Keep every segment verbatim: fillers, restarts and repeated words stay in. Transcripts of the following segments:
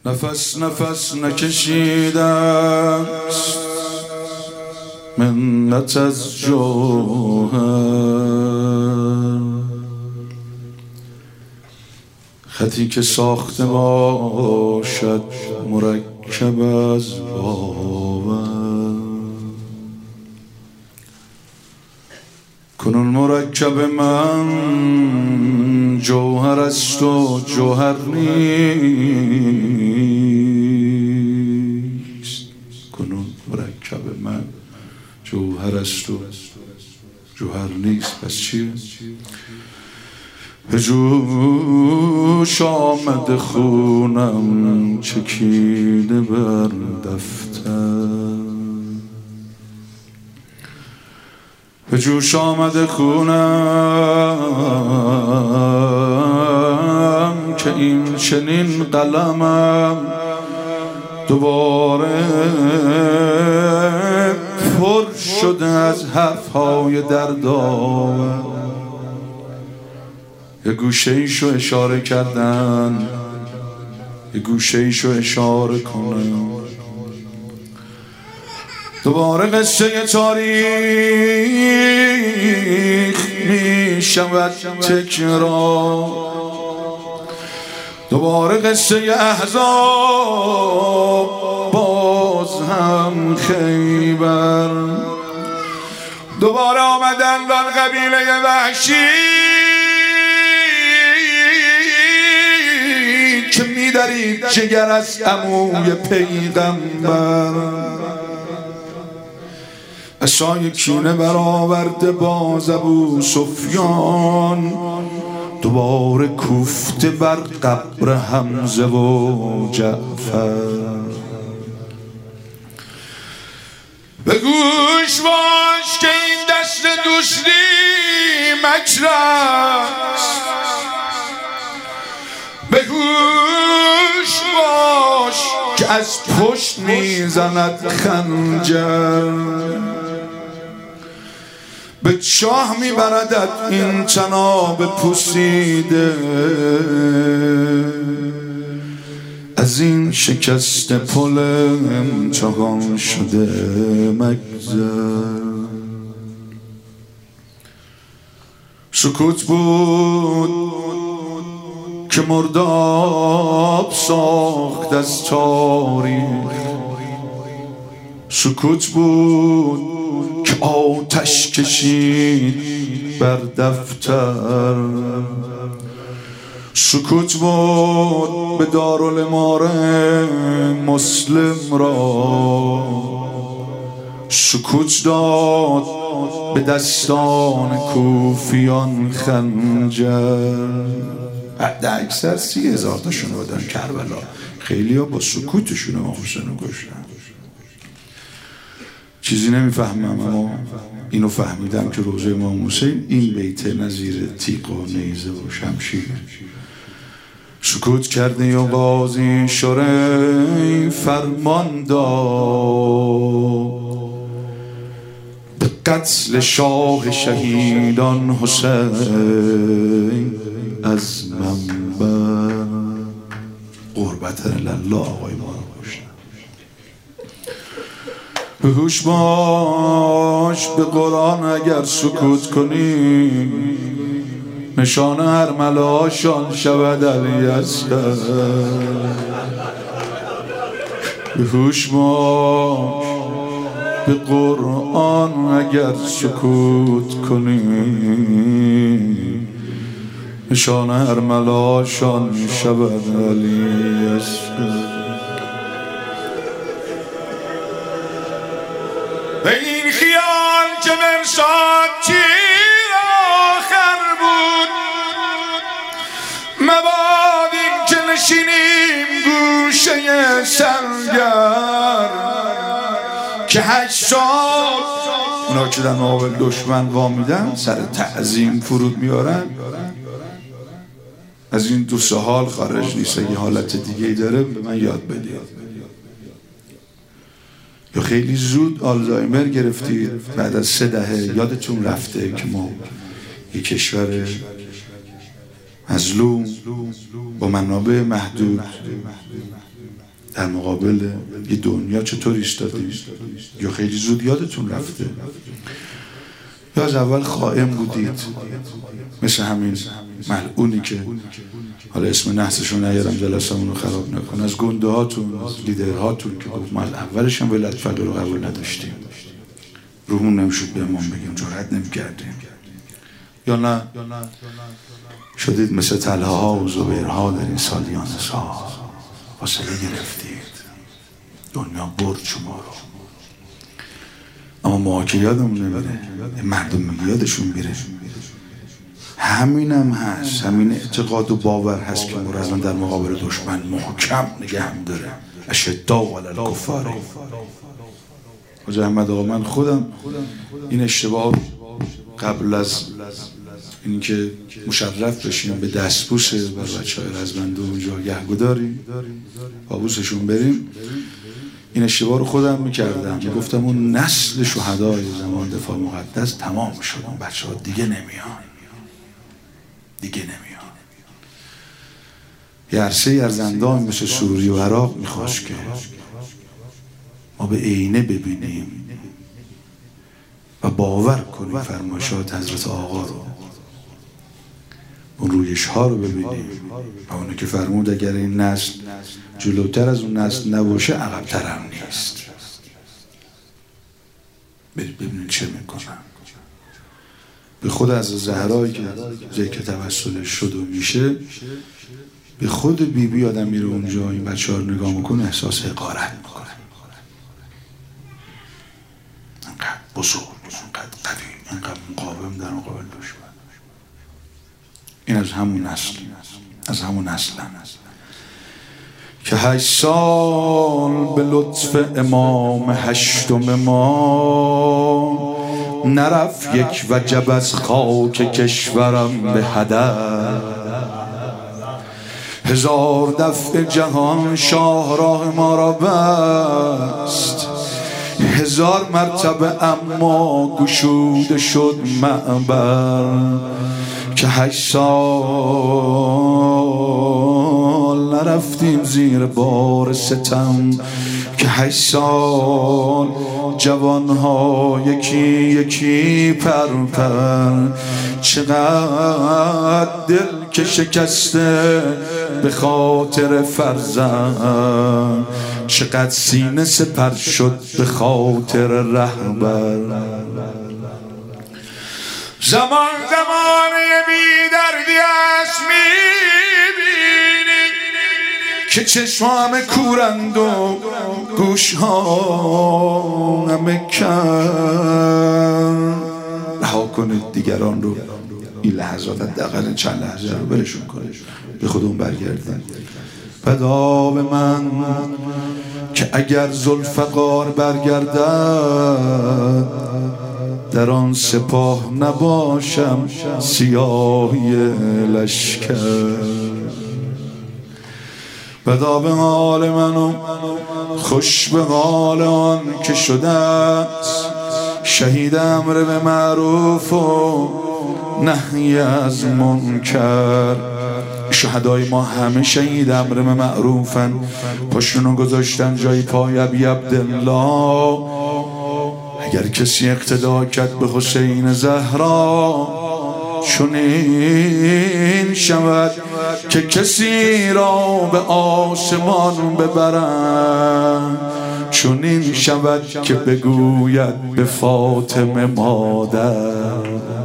نفس نفس نکشیدم منت از جوهر، خطی که ساخته باشد مرکب از باور. کنون مرکب من جوهر است و جوهر نیست. کنون مرکب من جوهر است و جوهر نیست. پس چیه؟ به جوش آمد خونم چکیده بر دفتر، به جوش آمد خونم که این چنین قلمم دوباره پر شده از حرفهای دردآور. یه گوشه ایشو اشاره کردن، یه گوشه ایشو اشاره کنم. دوباره قصه تاریخ می شود تکرار، دوباره قصه احزاب باز هم خیبر، دوباره آمدن دان قبیله وحشی که می‌درید جگر از عموی پیغمبر. عصای کینه برآورده باز ابو سفیان، دوباره کوفته بر قبر حمزه و جعفر. به گوش باش که این دست دوستی مکر است، به گوش باش که از پشت میزند خنجر، به چاه میبردد این طناب پوسیده، از این شکست پل امتحان شده مگذر. سکوت بود که مرداب ساخت از تاریخ، سکوت بود که آتش کشید بر دفتر، سکوت بود به دارالاماره مسلم را، سکوت داد به دستان کوفیان خنجر. حد اکثر سی هزار تاشون بودن کربلا، خیلی ها با سکوتشون امام حسین رو کشتن. چیزی نمیفهمم، اما اینو فهمیدم که روزه امام حسین این بیت نظیر تیغ و نیزه و شمشیر. سکوت کرده یا قاضی شرعی فرمان داد، به قتل شاه شهیدان حسین از منبر. قربت الله آقای ما رو کشتن. به هوش باش به قرآن اگر سکوت کنی، نشانه هر ملاشان شود علی اصغر. به هوش باش به قرآن اگر سکوت کنی، نشانه هر ملاشان شود علی اصغر. به این خیال که مرشاد چیر آخر بود، مبادیم که نشینیم گوشه سنگر که هشت سال اونا که در مقابل دشمن وامیدن سر تعظیم فرود میارن. از این دو سه حال خارج نیست. اگه حالت دیگه ای داره به من یاد بدید. یا خیلی زود آلزایمر گرفتید بعد از سه دهه، یادتون رفته که ما یک کشور مظلوم با منابع محدود در مقابل یه دنیا چطور ایستادید؟ یا خیلی زود یادتون رفته؟ یا از اول خائن بودید مثل همین ملعونی که حالا اسم نحسشو نیارم جلسمون رو خراب نکن، از گنده هاتون، از لیدرهاتون که گفت ما از اولش هم ولایت فقیه رو قبول نداشتیم، روحمون نمیشد به امام بگیم، جرئت نمی‌کردیم. یا نه شدید مثل طلحه ها و زبیرها در این سالیان سال، فاصله گرفتید، دنیا برد شما رو. اما ما که یادمون نمیره، مردم یادشون میره. همین هم هست، همین اعتقاد و باور هست که ما رو الان در مقابل دشمن محکم نگه هم داره. اشداء علی الکفار. حاج احمد آقا من خودم این اشتباه قبل از اینکه مشرف بشیم به دستبوس بر بچه‌های رزمنده اونجا گهگداری بابوسشون بریم، این اشتباه رو خودم میکردم، میگفتم اون نسل شهدای زمان دفاع مقدس تمام شد، اون بچه ها دیگه نمیان دیگه نمیان یه عرصه ارزندان مثل سوریه و عراق میخواست که ما به عینه ببینیم و باور کنیم فرمایشات حضرت آقا رو، اون رویش ها رو ببینیم و اونو که فرمود اگر این نسل جلوتر از اون نسل نباشه عقب‌تر هم نیست. برید ببینید چه میکنم. به خود از زهرایی که جایی که توسلش شد و میشه، به خود بی بی آدم میره اونجا این بچه ها رو نگاه میکنه احساس حقارت میکنه. انقدر بزرگ، انقدر قوی، انقدر مقاوم در مقابل دشمن. این از همون نسل، از همون نسل که هشت سال به لطف امام هشتم ما نرفت یک وجب از خاک کشورم به هدر. هزار دفع جهان شاهراه ما را بست، هزار مرتبه اما گشوده شد معبر. که هشت سال نرفتیم زیر بار ستم، که هشت سال جوانها یکی یکی پر پر. چقدر دل که شکسته به خاطر فرزند، چقدر سینه سپر شد به خاطر رهبر. زمان زمانه بی دردی است میبینی که چشمام کورند و گوشهام همه کن. رها کنید دیگران رو، این لحظات حداقل چند لحظه رو برشون کنید، به خودمون برگردید. فدا به من که اگر ذوالفقار برگردد در آن سپاه نباشم سیاهی لشکر. بدا به حال من و خوش به حال آن که شده است شهید امر به معروف و نهی از منکر. شهدای ما همه شهید امر به معروفن، پاشونو گذاشتن جای پای ابی عبدالله. اگر کسی اقتدا کرد به حسین زهرا، چنین شود که کسی را به آسمان ببرند، چنین شود که بگوید به فاطمه مادر.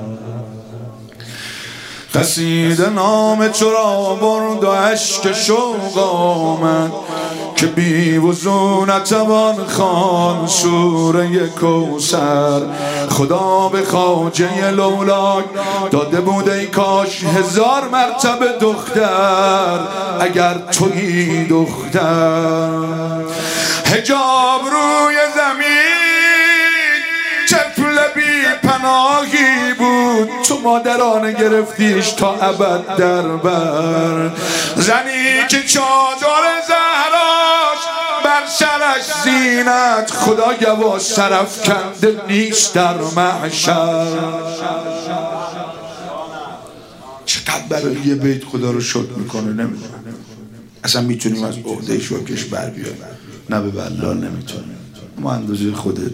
قصیده نام تو را برد و اشک شوق آمد، که بی وضو نتوان خوان سوره کوثر. خدا به خواجه لولاک داده بود ای کاش هزار مرتبه دختر، اگر تویی دختر. حجاب روی زمین طفل بی پناهی بود، تو مادرانه گرفتیش تا ابد در بر. زنی که چادر زهراش بر سرش زینت، خدا گوا سرف کنده نیست در محشر. چقدر برای یه بیت خدا رو شکر میکنه نمیدونم اصلا میتونیم از عهده شکرش بر بیایم نه به والله نمیتونیم ما اندازه خودت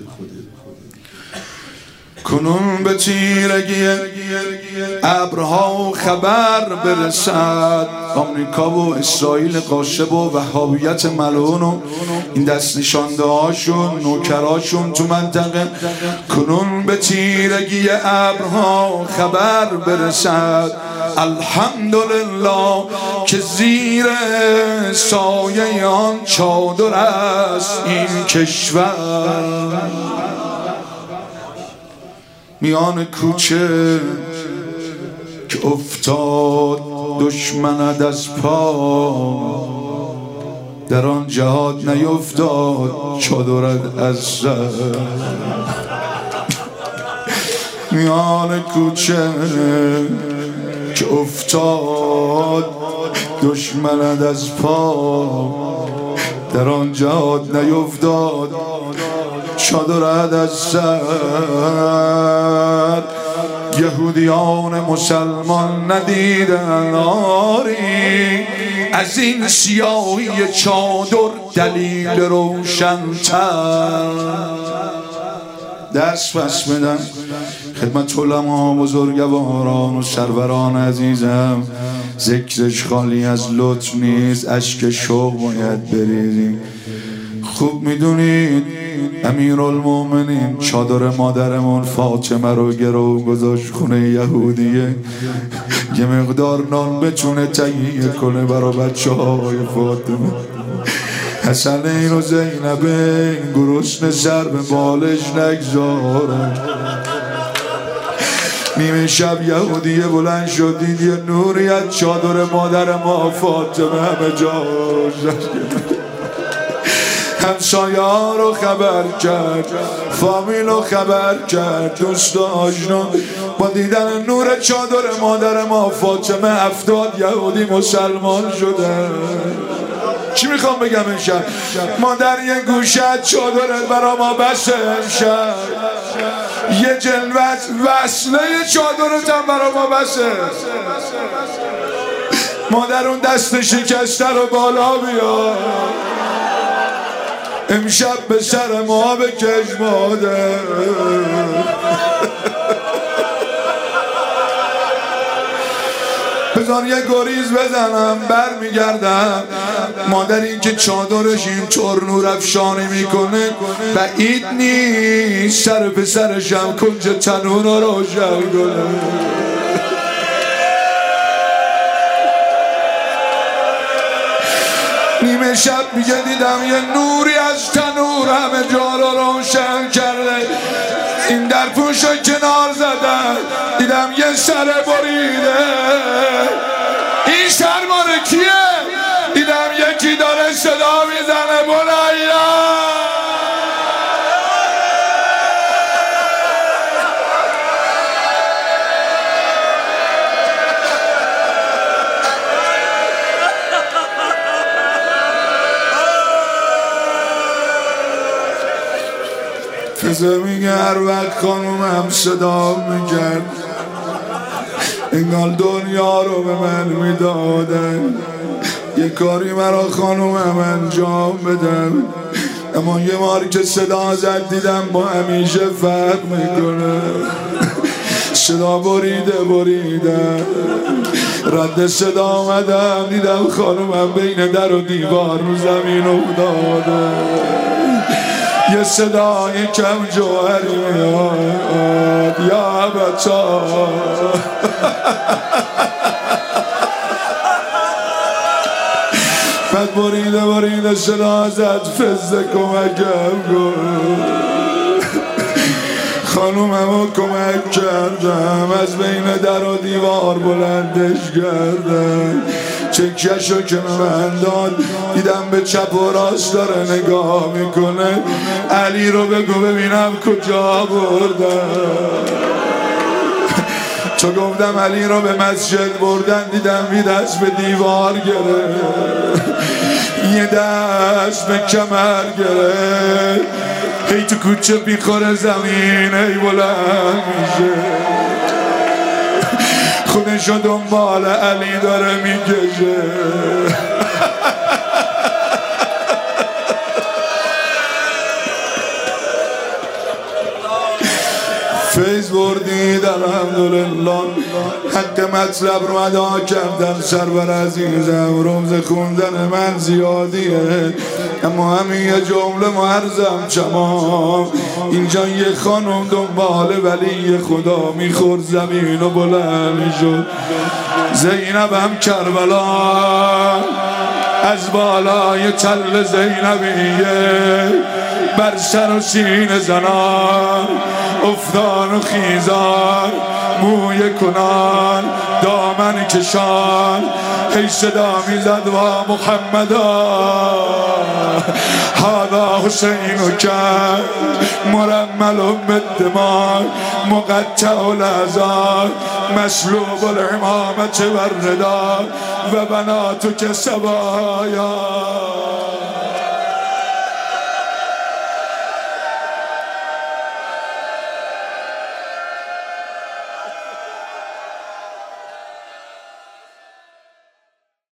کنون به تیرگی ابرها خبر برسد آمریکا و اسرائیل قاشب و وهابیت ملعون و این دست نشانده هاشون نوکراشون تو منطقه کنون به تیرگی ابرها خبر برسد الحمدلله که زیر سایه آن چادر است این کشور میان کوچه که افتاد دشمنت از پا در آن جهاد نیفتاد چادرت از سر میان کوچه که افتاد دشمنت از پا در آن جهاد نیفتاد چادرت از سر یهودیان مسلمان ندیدن آری از این سیاهی چادر دلیل روشن‌تر دست پس بدن خدمت علما بزرگواران و سروران عزیزم ذکرش خالی از لطف نیست اشک شوق باید بریزیم خوب میدونید امیرالمومنین چادر مادرمون فاطمه رو گرو گذاشت خونه یهودیه یه مقدار نان بتونه تهیه کنه برا بچه های فاطمه حسنین و زینبین گرسنه سر به بالش نگذاره نیمه شب یهودیه بلند شد دید یه نوری از چادر مادر ما فاطمه همه جا همسایه ها رو خبر کرد فامیل رو خبر کرد دوست و آشنا با دیدن نور چادر مادر ما فاطمه هفتاد یهودی مسلمان شده چی میخوام بگم امشب مادر یه گوشه چادرت برا ما بسه امشب یه جلوت وصله چادرت هم برا ما بسه مادر اون دست شکسته رو بالا بیار امشب به سر ما بکش مادر بذار یه گریز بزنم بر میگردم مادر این که چادرش اینطور نور افشانی میکنه بعید نیست سر پسرشم کنج تنون رو روشن کنه نیمه شب میگه دیدم یه نوری از تنور همه جا رو روشن کرده این در پوشو کنار زدن دیدم یه سر بریده این سر ماره کیه دیدم یکی داره صدا میزنه بلیا فزه میگه هر وقت خانومم صدا میکرد انگار دنیا رو به من میدادن یه کاری مرا خانومم انجام بدم اما یه بار که صدا زد دیدم با همیشه فرق میکنه صدا بریده بریده رد صدا آمدم دیدم خانومم بین در و دیوار رو زمین افتاده یه صدای کم جوهری میاد یا بچا بعد بریده بریده صدا زد فزه کمکم کن خانوممو کمک کردم از بین در و دیوار بلندش کردم چکشو که من داد دیدم به چپ و راست داره نگاه میکنه علی رو بگو ببینم کجا بردم چو گفتم علی رو به مسجد بردن دیدم بی دست به دیوار گرفت یه دست به کمر گرفت هی تو کوچه بیخوره زمین هی بلند میشه خودشو دنبال علی داره میکشه. فیض بردید الحمدلله، حق مطلب رو ادا کردن. سرور عزیزم رمز خوندن من زیادیه، اما همین یه جمله معرضم چما. اینجا یه خانم دنبال ولی خدا میخورد زمین و بلند میشد. زینب هم کربلا از بالای تل زینبیه بر سر و سینه زنان افتان و خیزان موی کنان دامن کشان هی صدا میزد و محمدا هذا حسین کرد مرمل بالدماء مقطع الاعضاء مسلوب الامامة والرداء و بناتک سبایا.